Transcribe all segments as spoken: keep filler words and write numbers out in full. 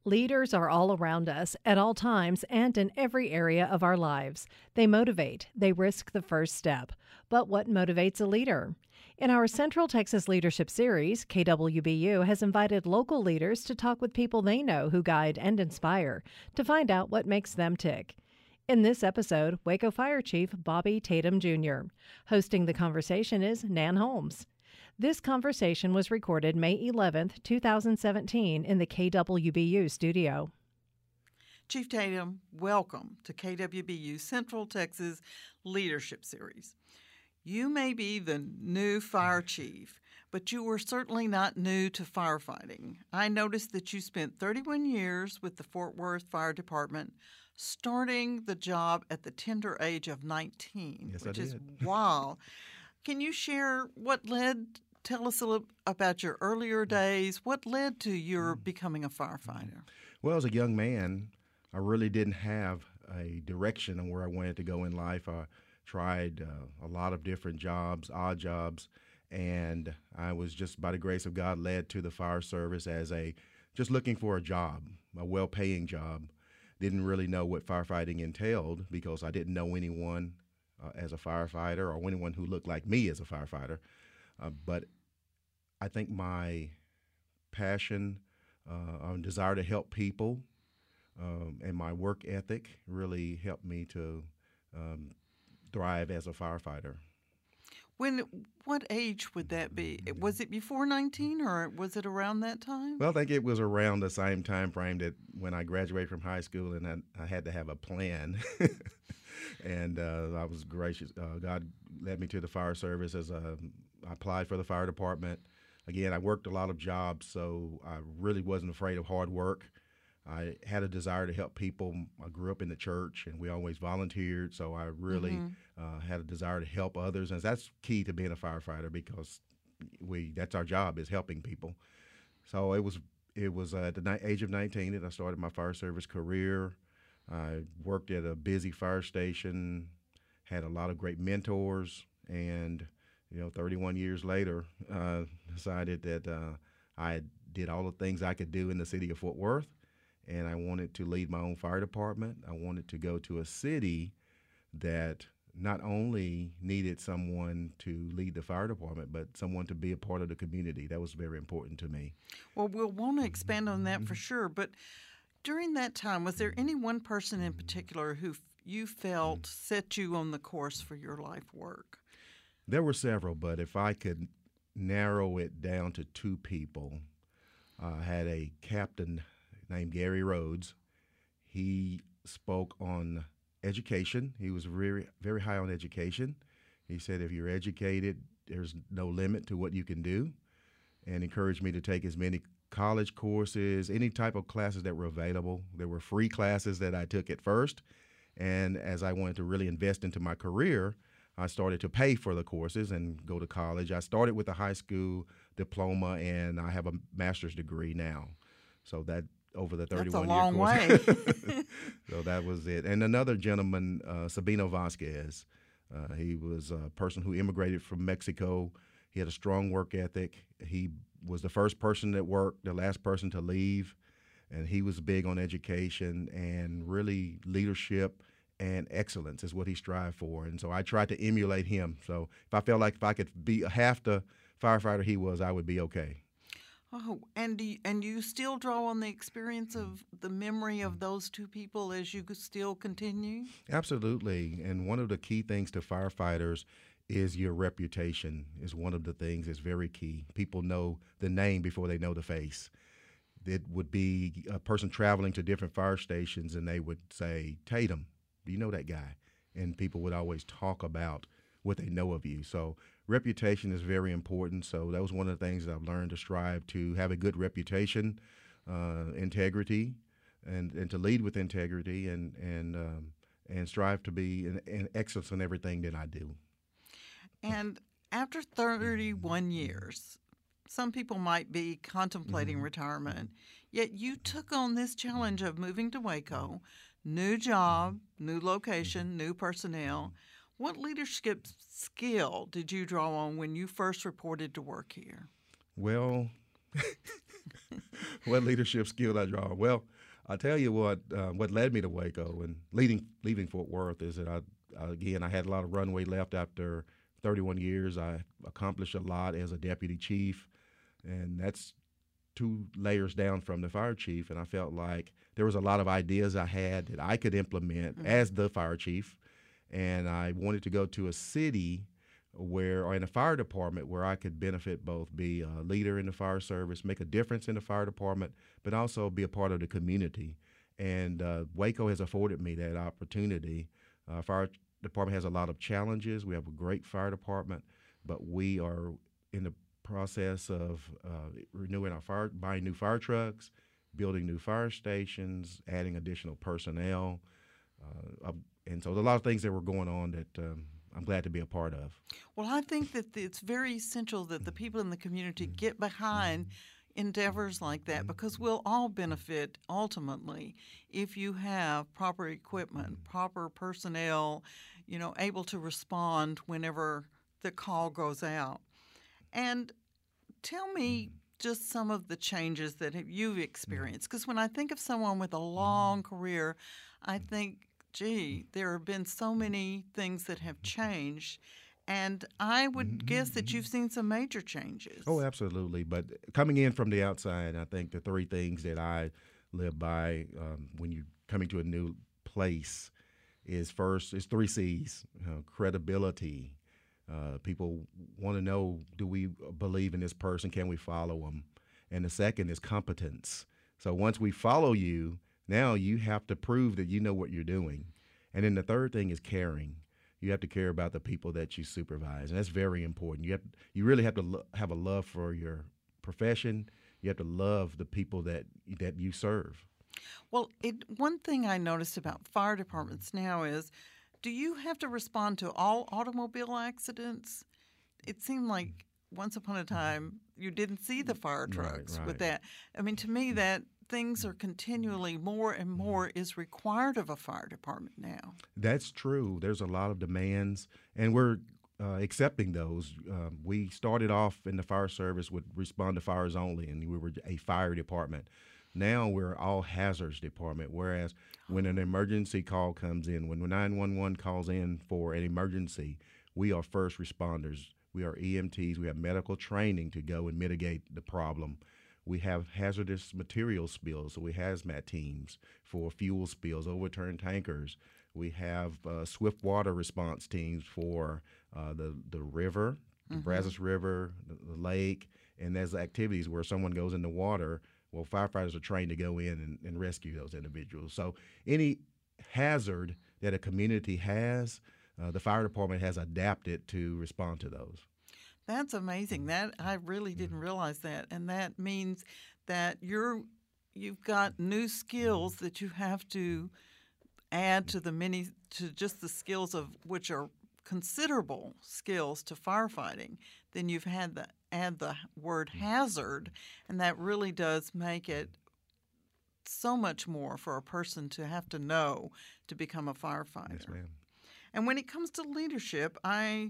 Leaders are all around us at all times and in every area of our lives. They motivate, they risk the first step. But what motivates a leader? In our Central Texas Leadership Series, K W B U has invited local leaders to talk with people they know who guide and inspire to find out what makes them tick. In this episode, Waco Fire Chief Bobby Tatum Junior Hosting the conversation is Nan Holmes. This conversation was recorded May eleventh, two thousand seventeen in the K W B U studio. Chief Tatum, welcome to K W B U Central Texas Leadership Series. You may be the new fire chief, but you were certainly not new to firefighting. I noticed that you spent thirty-one years with the Fort Worth Fire Department, starting the job at the tender age of nineteen, yes, which I did. is wild. Can you share what led, tell us a little about your earlier days, what led to your becoming a firefighter? Well, as a young man, I really didn't have a direction on where I wanted to go in life. I tried uh, a lot of different jobs, odd jobs, and I was just, by the grace of God, led to the fire service as a, just looking for a job, a well-paying job. Didn't really know what firefighting entailed because I didn't know anyone uh, as a firefighter or anyone who looked like me as a firefighter. Uh, but I think my passion uh, and desire to help people um, and my work ethic really helped me to um, thrive as a firefighter. When, what age would that be? Was it before nineteen or was it around that time? Well, I think it was around the same time frame that when I graduated from high school, and I, I had to have a plan. and uh, I was gracious. Uh, God led me to the fire service as a, I applied for the fire department. Again, I worked a lot of jobs, so I really wasn't afraid of hard work. I had a desire to help people. I grew up in the church, and we always volunteered, so I really mm-hmm. uh, had a desire to help others, and that's key to being a firefighter because we that's our job is helping people. So it was it was uh, at the ni- age of nineteen that I started my fire service career. I worked at a busy fire station, had a lot of great mentors, and you know, thirty-one years later, uh, decided that uh, I did all the things I could do in the city of Fort Worth. And I wanted to lead my own fire department. I wanted to go to a city that not only needed someone to lead the fire department, but someone to be a part of the community. That was very important to me. Well, we'll want to expand on that for sure. But during that time, was there any one person in particular who you felt set you on the course for your life work? There were several, but if I could narrow it down to two people, I had a captain named Gary Rhodes. He spoke on education. He was very, very high on education. He said, if you're educated, there's no limit to what you can do, and encouraged me to take as many college courses, any type of classes that were available. There were free classes that I took at first, and as I wanted to really invest into my career, I started to pay for the courses and go to college. I started with a high school diploma, and I have a master's degree now. So that over the thirty-one That's a long year course. way. So that was it. And another gentleman, uh, Sabino Vasquez, uh, he was a person who immigrated from Mexico. He had a strong work ethic. He was the first person that worked, the last person to leave, and he was big on education and really leadership and excellence is what he strived for. And so I tried to emulate him. So if I felt like if I could be half the firefighter he was, I would be okay. Oh, and do you, and you still draw on the experience of the memory of those two people as you still continue? Absolutely. And one of the key things to firefighters is your reputation is one of the things that's very key. People know the name before they know the face. It would be a person traveling to different fire stations, and they would say, Tatum, do you know that guy? And people would always talk about what they know of you. So reputation is very important. So that was one of the things that I've learned to strive to have a good reputation, uh, integrity, and, and to lead with integrity, and and um, and strive to be an, an excellence in everything that I do. And after thirty-one years, some people might be contemplating mm-hmm. retirement, yet you took on this challenge of moving to Waco, new job, new location, new personnel. What leadership skill did you draw on when you first reported to work here? Well, What leadership skill did I draw? Well, I'll tell you what. Uh, what led me to Waco and leading, leaving Fort Worth is that I, again, I had a lot of runway left after thirty-one years. I accomplished a lot as a deputy chief, and that's two layers down from the fire chief. And I felt like there was a lot of ideas I had that I could implement mm-hmm. as the fire chief, and I wanted to go to a city where, or in a fire department where I could benefit both, be a leader in the fire service, make a difference in the fire department, but also be a part of the community. And uh, Waco has afforded me that opportunity. Uh, fire department has a lot of challenges. We have a great fire department, but we are in the process of uh, renewing our fire, buying new fire trucks, building new fire stations, adding additional personnel. Uh, and so there's a lot of things that were going on that um, I'm glad to be a part of. Well, I think that it's very essential that the people in the community get behind endeavors like that, because we'll all benefit ultimately if you have proper equipment, proper personnel, you know, able to respond whenever the call goes out. And tell me just some of the changes that you've experienced, because when I think of someone with a long career, I think, gee, there have been so many things that have changed, and I would mm-hmm. guess that you've seen some major changes. Oh, absolutely. But coming in from the outside, I think the three things that I live by um, when you're coming to a new place is first, is three C's, uh, credibility. Uh, people want to know, do we believe in this person? Can we follow them? And the second is competence. So once we follow you, now you have to prove that you know what you're doing. And then the third thing is caring. You have to care about the people that you supervise, and that's very important. You have, you really have to lo- have a love for your profession. You have to love the people that that you serve. Well, it, one thing I noticed about fire departments now is, do you have to respond to all automobile accidents? It seemed like once upon a time you didn't see the fire trucks right, right. with that. I mean, to me, that things are continually more and more is required of a fire department now. That's true. There's a lot of demands, and we're uh, accepting those. Uh, we started off in the fire service with respond to fires only, and we were a fire department. Now we're all hazards department, whereas when an emergency call comes in, when nine one one calls in for an emergency, we are first responders. We are E M Ts. We have medical training to go and mitigate the problem. We have hazardous material spills, so we hazmat teams for fuel spills, overturned tankers. We have uh, swift water response teams for uh, the, the river, the mm-hmm. Brazos River, the, the lake, and there's activities where someone goes in the water. Well, firefighters are trained to go in and, and rescue those individuals. So any hazard that a community has, uh, the fire department has adapted to respond to those. That's amazing. That I really didn't realize that, and that means that you're you've got new skills that you have to add to the many to just the skills of which are considerable skills to firefighting. Then you've had the add the word hazard, and that really does make it so much more for a person to have to know to become a firefighter. Yes, ma'am. And when it comes to leadership, I.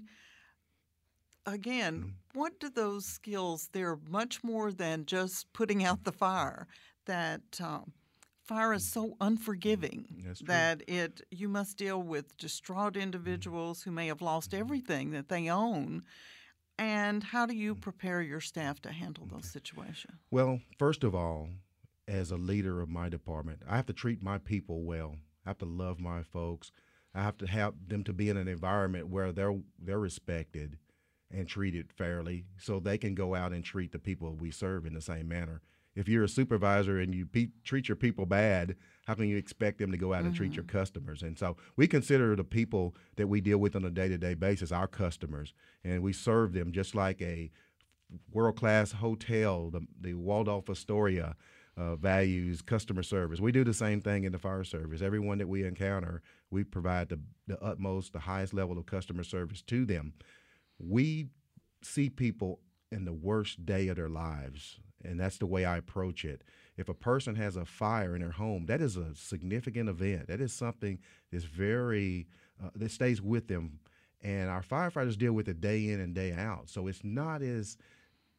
Again, mm-hmm. what do those skills, they're much more than just putting out the fire. That um, fire is so unforgiving that it you must deal with distraught individuals who may have lost everything that they own. And how do you prepare your staff to handle those situations? Well, first of all, as a leader of my department, I have to treat my people well. I have to love my folks. I have to have them to be in an environment where they're they're respected and treated fairly, so they can go out and treat the people we serve in the same manner. If you're a supervisor and you pe- treat your people bad, how can you expect them to go out mm-hmm. and treat your customers? And so we consider the people that we deal with on a day-to-day basis our customers, and we serve them just like a world-class hotel, the, the Waldorf Astoria uh, values customer service. We do the same thing in the fire service. Everyone that we encounter, we provide the, the utmost, the highest level of customer service to them. We see people in the worst day of their lives, and that's the way I approach it. If a person has a fire in their home, that is a significant event. That is something that's very, uh, that stays with them, and our firefighters deal with it day in and day out. So it's not as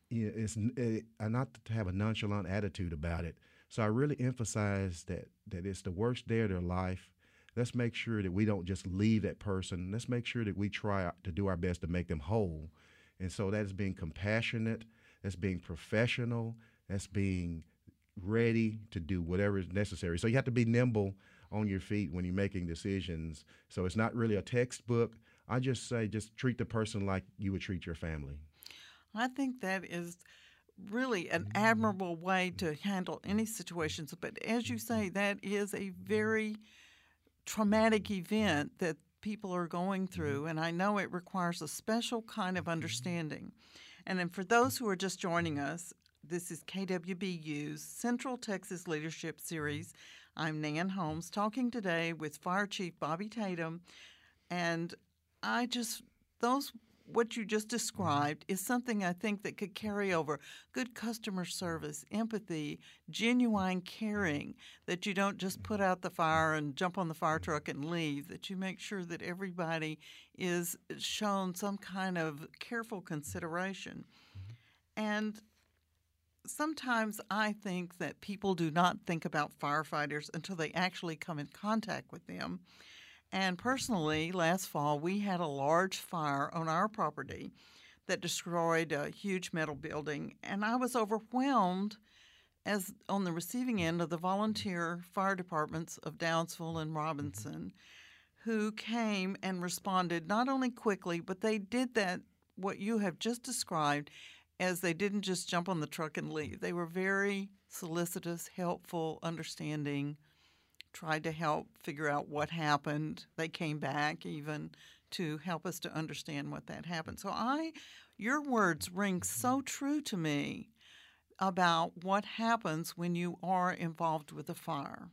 you know, it's it, uh, not to have a nonchalant attitude about it. So I really emphasize that that it's the worst day of their life. Let's make sure that we don't just leave that person. Let's make sure that we try to do our best to make them whole. And so that is being compassionate, that's being professional, that's being ready to do whatever is necessary. So you have to be nimble on your feet when you're making decisions. So it's not really a textbook. I just say just treat the person like you would treat your family. I think that is really an admirable way to handle any situations. But as you say, that is a very traumatic event that people are going through, and I know it requires a special kind of understanding. And then for those who are just joining us, this is K W B U's Central Texas Leadership Series. I'm Nan Holmes, talking today with Fire Chief Bobby Tatum, and I just, those what you just described is something I think that could carry over. Good customer service, empathy, genuine caring, that you don't just put out the fire and jump on the fire truck and leave, that you make sure that everybody is shown some kind of careful consideration. And sometimes I think that people do not think about firefighters until they actually come in contact with them. And personally, last fall, we had a large fire on our property that destroyed a huge metal building, and I was overwhelmed as on the receiving end of the volunteer fire departments of Downsville and Robinson, who came and responded not only quickly, but they did that, what you have just described, as they didn't just jump on the truck and leave. They were very solicitous, helpful, understanding, tried to help figure out what happened. They came back even to help us to understand what that happened. So I, your words ring so true to me about what happens when you are involved with a fire.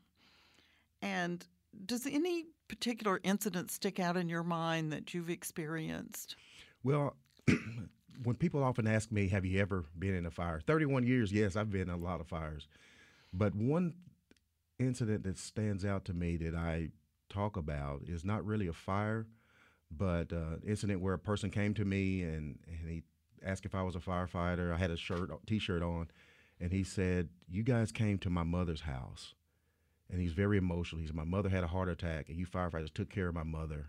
And does any particular incident stick out in your mind that you've experienced? Well, when people often ask me, have you ever been in a fire? thirty-one years, yes, I've been in a lot of fires. But one incident that stands out to me that I talk about is not really a fire, but uh, incident where a person came to me and, and he asked if I was a firefighter. I had a shirt, T-shirt on, and he said, "You guys came to my mother's house." And he's very emotional. He said, "My mother had a heart attack, and you firefighters took care of my mother,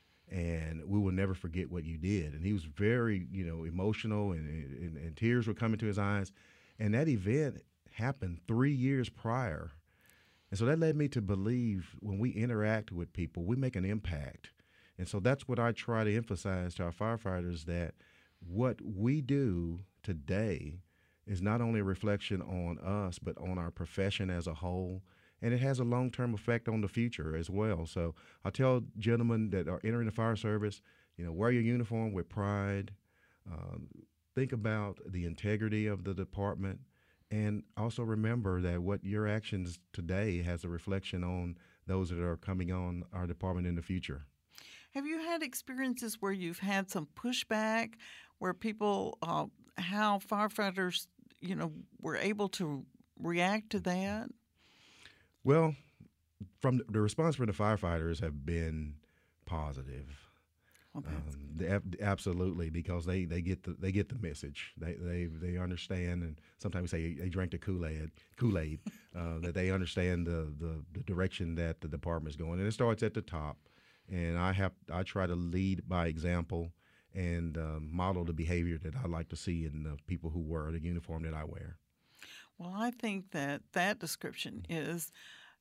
and we will never forget what you did." And he was very, you know, emotional, and, and, and tears were coming to his eyes. And that event happened three years prior. And so that led me to believe when we interact with people, we make an impact. And so that's what I try to emphasize to our firefighters, that what we do today is not only a reflection on us, but on our profession as a whole. And it has a long-term effect on the future as well. So I tell gentlemen that are entering the fire service, you know, wear your uniform with pride. Um, think about the integrity of the department. And also remember that what your actions today has a reflection on those that are coming on our department in the future. Have you had experiences where you've had some pushback, where people, uh, how firefighters, you know, were able to react to that? Well, from the response from the firefighters have been positive. Okay. Um, they, absolutely, because they, they get the they get the message. They they they understand, and sometimes we say they drank the Kool-Aid. Kool-Aid uh, that they understand the, the the direction that the department is going, and it starts at the top. And I have I try to lead by example and um, model the behavior that I like to see in the people who wear the uniform that I wear. Well, I think that that description is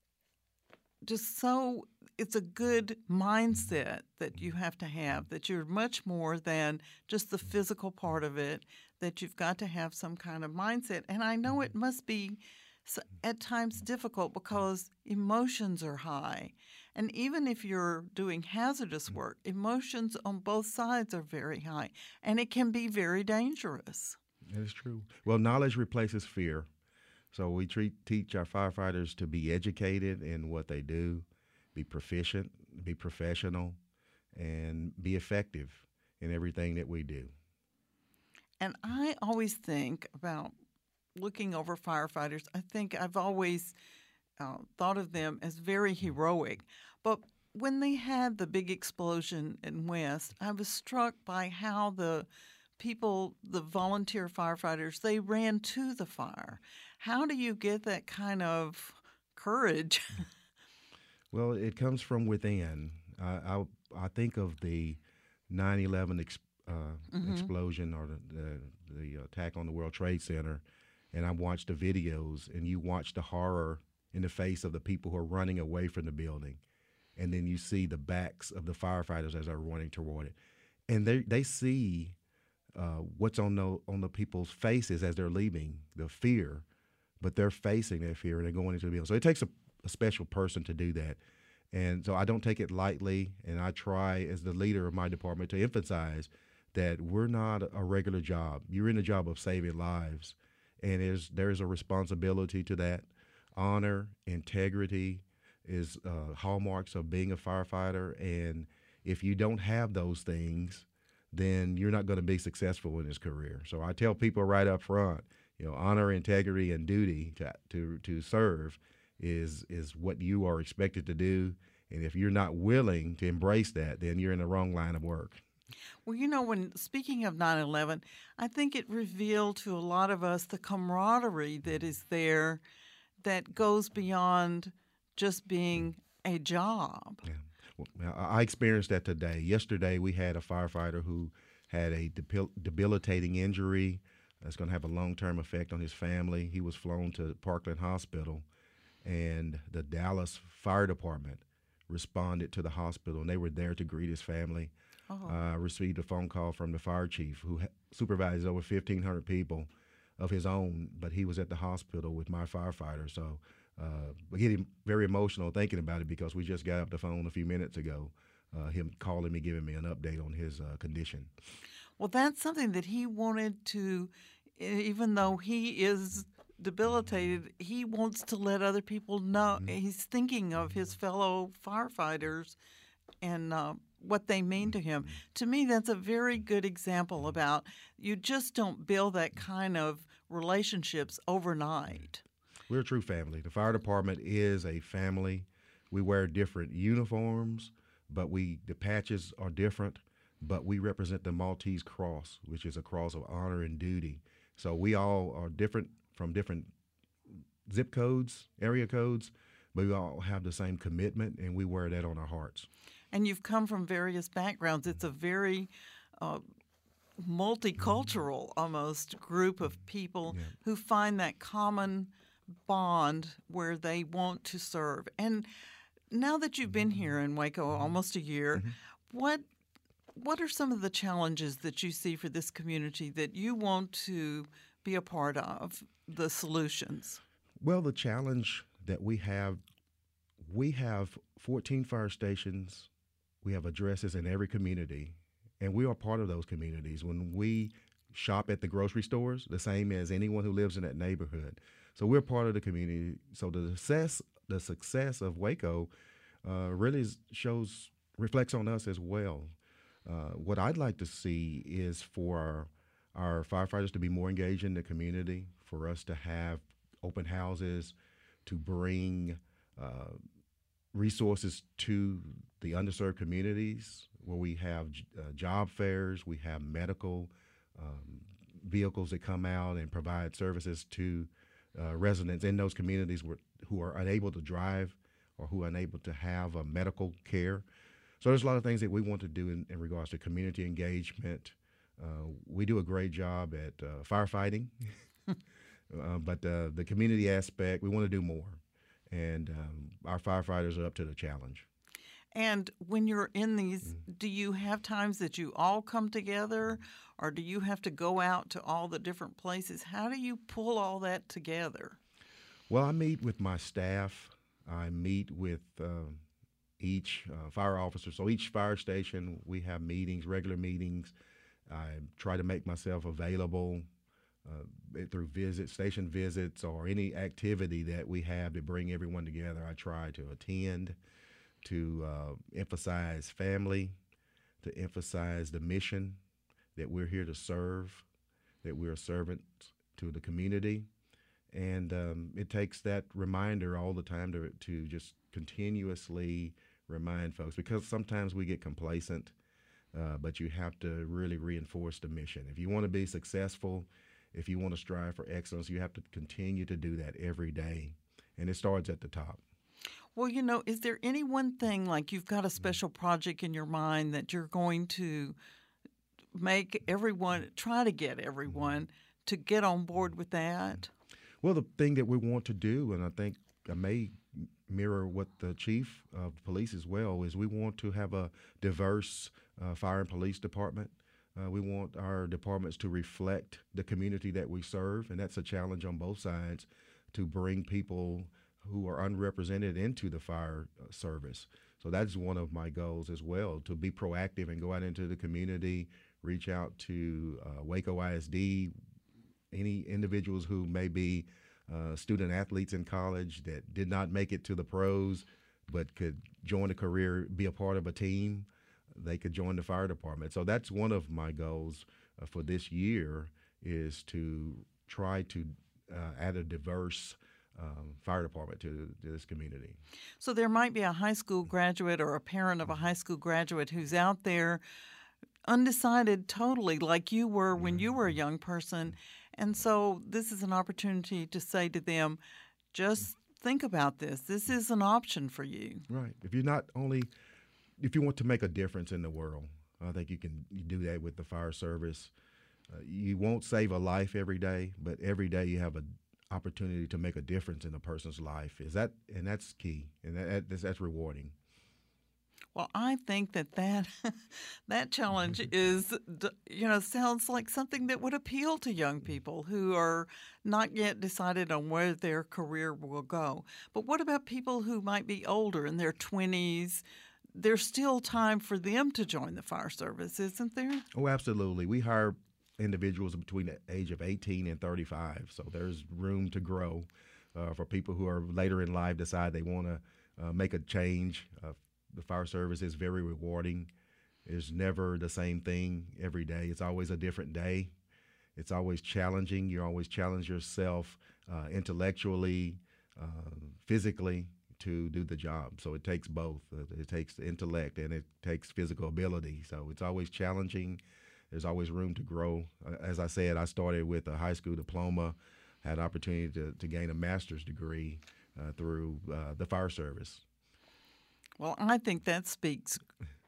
just so, it's a good mindset that you have to have, that you're much more than just the physical part of it, that you've got to have some kind of mindset. And I know it must be at times difficult because emotions are high. And even if you're doing hazardous work, emotions on both sides are very high, and it can be very dangerous. That is true. Well, knowledge replaces fear. So we treat, teach our firefighters to be educated in what they do, be proficient, be professional, and be effective in everything that we do. And I always think about looking over firefighters. I think I've always uh, thought of them as very heroic. But when they had the big explosion in West, I was struck by how the people, the volunteer firefighters, they ran to the fire. How do you get that kind of courage? Well, it comes from within. I I, I think of the nine eleven ex, uh, mm-hmm. explosion or the, the the attack on the World Trade Center, and I watched the videos, and you watch the horror in the face of the people who are running away from the building, and then you see the backs of the firefighters as they're running toward it, and they they see uh, what's on the on the people's faces as they're leaving, the fear, but they're facing that fear and they're going into the building. So it takes a, a special person to do that. And so I don't take it lightly, and I try as the leader of my department to emphasize that we're not a regular job. You're in the job of saving lives, and there's, there's a responsibility to that. Honor, integrity is uh, hallmarks of being a firefighter, and if you don't have those things, then you're not going to be successful in this career. So I tell people right up front, you know, honor, integrity, and duty to to, to serve is is what you are expected to do. And if you're not willing to embrace that, then you're in the wrong line of work. Well, you know, when speaking of nine eleven, I think it revealed to a lot of us the camaraderie that is there that goes beyond just being a job. Yeah. Well, I experienced that today. Yesterday, we had a firefighter who had a debil- debilitating injury that's going to have a long-term effect on his family. He was flown to Parkland Hospital, and the Dallas Fire Department responded to the hospital, and they were there to greet his family. Oh. I uh, received a phone call from the fire chief who ha- supervises over fifteen hundred people of his own, but he was at the hospital with my firefighter. So uh, we're getting very emotional thinking about it because we just got off the phone a few minutes ago, uh, him calling me, giving me an update on his uh, condition. Well, that's something that he wanted to, even though he is debilitated, he wants to let other people know. Mm-hmm. He's thinking of his fellow firefighters and uh, what they mean to him. To me, that's a very good example about you just don't build that kind of relationships overnight. We're a true family. The fire department is a family. We wear different uniforms, but we the patches are different, but we represent the Maltese Cross, which is a cross of honor and duty. So we all are different from different zip codes, area codes, but we all have the same commitment, and we wear that on our hearts. And you've come from various backgrounds. It's a very uh, multicultural, almost, group of people yeah. who find that common bond where they want to serve. And now that you've been here in Waco almost a year, mm-hmm. what what are some of the challenges that you see for this community that you want to be a part of, the solutions? Well, the challenge that we have, we have fourteen fire stations. We have addresses in every community, and we are part of those communities. When we shop at the grocery stores, the same as anyone who lives in that neighborhood. So we're part of the community. So the success, the success of Waco uh, really shows, reflects on us as well. Uh, what I'd like to see is for our, our firefighters to be more engaged in the community, for us to have open houses, to bring uh, resources to the underserved communities where we have uh, job fairs, we have medical um, vehicles that come out and provide services to uh, residents in those communities where, who are unable to drive or who are unable to have uh, medical care. So there's a lot of things that we want to do in, in regards to community engagement. Uh, we do a great job at uh, firefighting, uh, but uh, the community aspect, we want to do more. And um, our firefighters are up to the challenge. And when you're in these, mm-hmm. do you have times that you all come together, or do you have to go out to all the different places? How do you pull all that together? Well, I meet with my staff. I meet with uh, each uh, fire officer. So each fire station, we have meetings, regular meetings. I try to make myself available uh, through visits, station visits, or any activity that we have to bring everyone together. I try to attend, to uh, emphasize family, to emphasize the mission that we're here to serve, that we're servants to the community. And um, it takes that reminder all the time to, to just continuously remind folks, because sometimes we get complacent. uh, but you have to really reinforce the mission. If you want to be successful, if you want to strive for excellence, you have to continue to do that every day, and it starts at the top. Well, you know, is there any one thing, like you've got a special project in your mind that you're going to make everyone, try to get everyone to get on board with that? Well, the thing that we want to do, and I think I may mirror what the chief of police as well, is we want to have a diverse uh, fire and police department. Uh, we want our departments to reflect the community that we serve, and that's a challenge on both sides, to bring people who are unrepresented into the fire service. So that's one of my goals as well, to be proactive and go out into the community, reach out to uh, Waco I S D, any individuals who may be uh, student athletes in college that did not make it to the pros but could join a career, be a part of a team. They could join the fire department. So that's one of my goals uh, for this year, is to try to uh, add a diverse um, fire department to, to this community. So there might be a high school graduate or a parent of a high school graduate who's out there undecided totally, like you were when you were a young person. And so this is an opportunity to say to them, just think about this. This is an option for you. Right. If you're not only, if you want to make a difference in the world, I think you can do that with the fire service. Uh, you won't save a life every day, but every day you have an opportunity to make a difference in a person's life. Is that, and that's key, and that, that's, that's rewarding. Well, I think that that, that challenge is, you know, sounds like something that would appeal to young people who are not yet decided on where their career will go. But what about people who might be older, in their twenties? There's still time for them to join the fire service, isn't there? Oh, absolutely. We hire individuals between the age of eighteen and thirty-five, so there's room to grow uh, for people who are later in life decide they want to uh, make a change. Uh, the fire service is very rewarding. It's never the same thing every day. It's always a different day. It's always challenging. You always challenge yourself uh, intellectually, uh, physically, to do the job. So it takes both. It takes the intellect and it takes physical ability. So it's always challenging. There's always room to grow. As I said, I started with a high school diploma, had opportunity to, to gain a master's degree uh, through uh, the fire service. Well, I think that speaks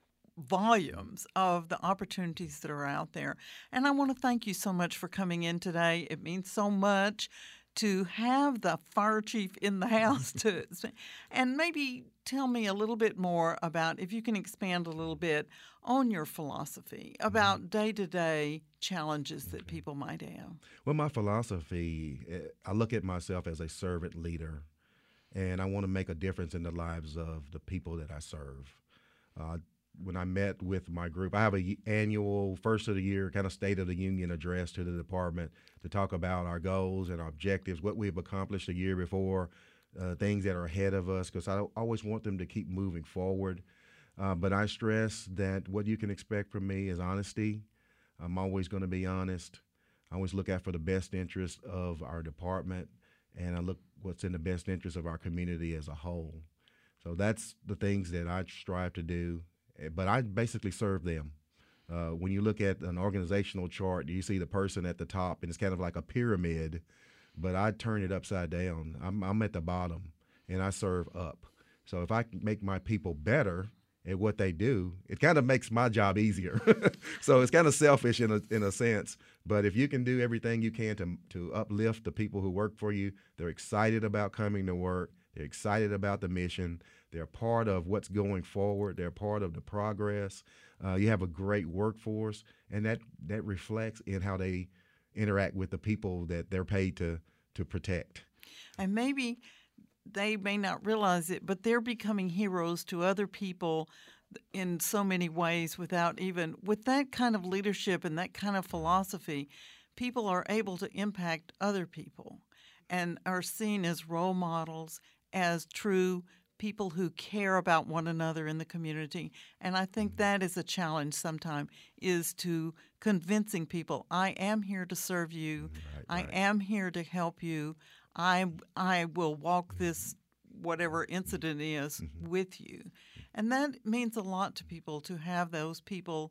volumes of the opportunities that are out there. And I want to thank you so much for coming in today. It means so much to have the fire chief in the house to, and maybe tell me a little bit more about, if you can expand a little bit on your philosophy about day-to-day challenges that people might have. Well, my philosophy, I look at myself as a servant leader, and I want to make a difference in the lives of the people that I serve. Uh, when I met with my group, I have an annual first of the year kind of State of the Union address to the department to talk about our goals and our objectives, what we've accomplished the year before, uh, things that are ahead of us, because I always want them to keep moving forward. Uh, but I stress that what you can expect from me is honesty. I'm always going to be honest. I always look out for the best interest of our department, and I look what's in the best interest of our community as a whole. So that's the things that I strive to do. But I basically serve them. Uh, when you look at an organizational chart, you see the person at the top, and it's kind of like a pyramid, but I turn it upside down. I'm, I'm at the bottom, and I serve up. So if I can make my people better at what they do, it kind of makes my job easier. So it's kind of selfish in a, in a sense. But if you can do everything you can to, to uplift the people who work for you, they're excited about coming to work. They're excited about the mission. They're part of what's going forward. They're part of the progress. Uh, you have a great workforce, and that, that reflects in how they interact with the people that they're paid to to protect. And maybe they may not realize it, but they're becoming heroes to other people in so many ways without even, with that kind of leadership and that kind of philosophy, people are able to impact other people and are seen as role models, as true people who care about one another in the community. And I think that is a challenge sometimes, is to convincing people, I am here to serve you. Right, right. I am here to help you. I, I will walk this, whatever incident is, mm-hmm. with you. And that means a lot to people, to have those people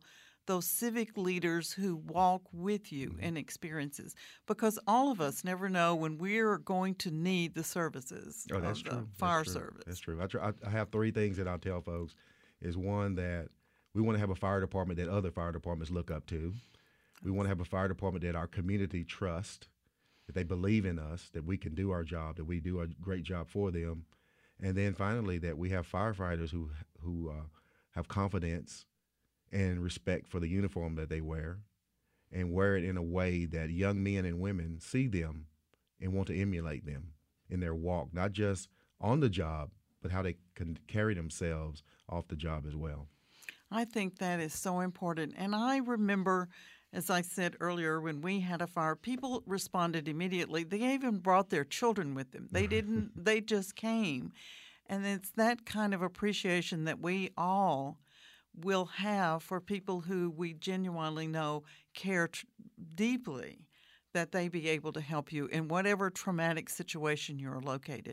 those civic leaders who walk with you in experiences, because all of us never know when we're going to need the services Oh, that's of the true. fire that's true. service. That's true. I, try, I have three things that I'll tell folks. Is one, that we want to have a fire department that other fire departments look up to. We want to have a fire department that our community trusts, that they believe in us, that we can do our job, that we do a great job for them. And then finally, that we have firefighters who who uh, have confidence and respect for the uniform that they wear, and wear it in a way that young men and women see them and want to emulate them in their walk, not just on the job, but how they can carry themselves off the job as well. I think that is so important. And I remember, as I said earlier, when we had a fire, people responded immediately. They even brought their children with them. They didn't, they just came. And it's that kind of appreciation that we all will have for people who we genuinely know care tr- deeply, that they be able to help you in whatever traumatic situation you're located.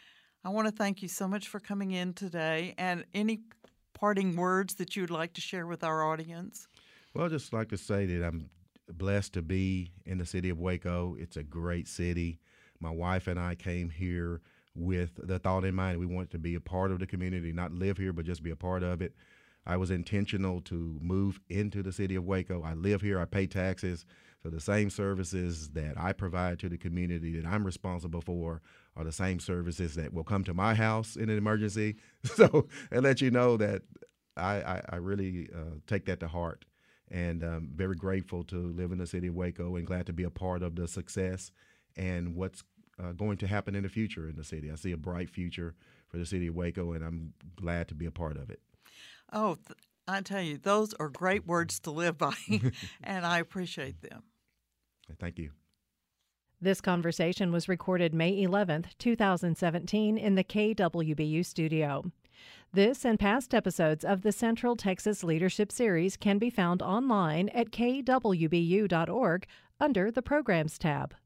I want to thank you so much for coming in today. And any parting words that you'd like to share with our audience? Well, I'd just like to say that I'm blessed to be in the city of Waco. It's a great city. My wife and I came here with the thought in mind we wanted to be a part of the community, not live here, but just be a part of it. I was intentional to move into the city of Waco. I live here. I pay taxes. So the same services that I provide to the community that I'm responsible for are the same services that will come to my house in an emergency. So, and let you know that I, I, I really uh, take that to heart, and I'm very grateful to live in the city of Waco and glad to be a part of the success and what's uh, going to happen in the future in the city. I see a bright future for the city of Waco, and I'm glad to be a part of it. Oh, th- I tell you, those are great words to live by, and I appreciate them. Thank you. This conversation was recorded May eleventh, twenty seventeen in the K W B U studio. This and past episodes of the Central Texas Leadership Series can be found online at k w b u dot org under the Programs tab.